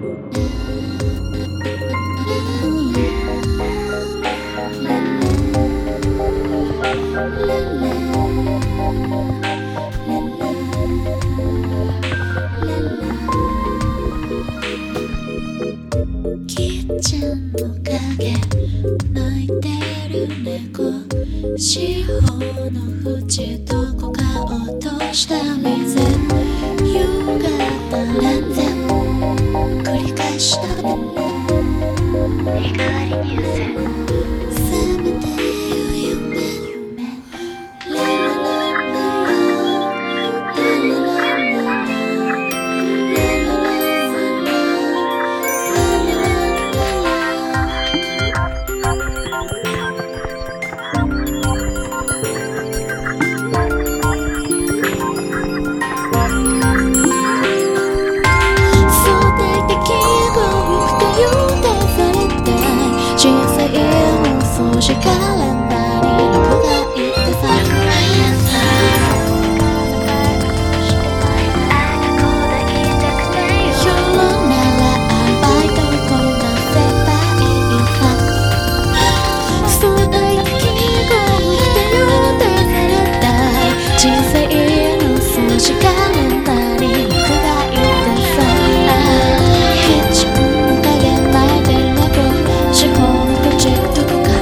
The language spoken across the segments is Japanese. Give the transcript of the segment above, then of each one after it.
キッチンの影泣いてる猫四方の縁どこか落とした水夕方何千繰り返した日替わりニュースせめて夢ラララララ掃除カレンダーに録画入ってさ夜ならアルバイトこなせばいいさ相対的に幸福で予定された人生の掃除カレンダーに録画入ってさキッチンの影泣いてる猫思考のプロジェクトとか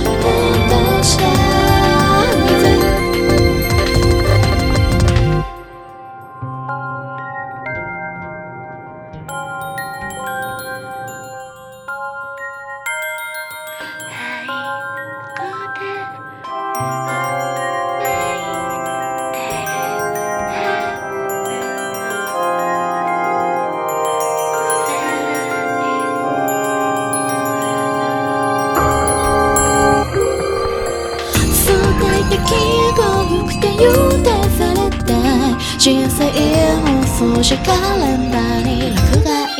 幸福で予定された人生の掃除カレンダーに録画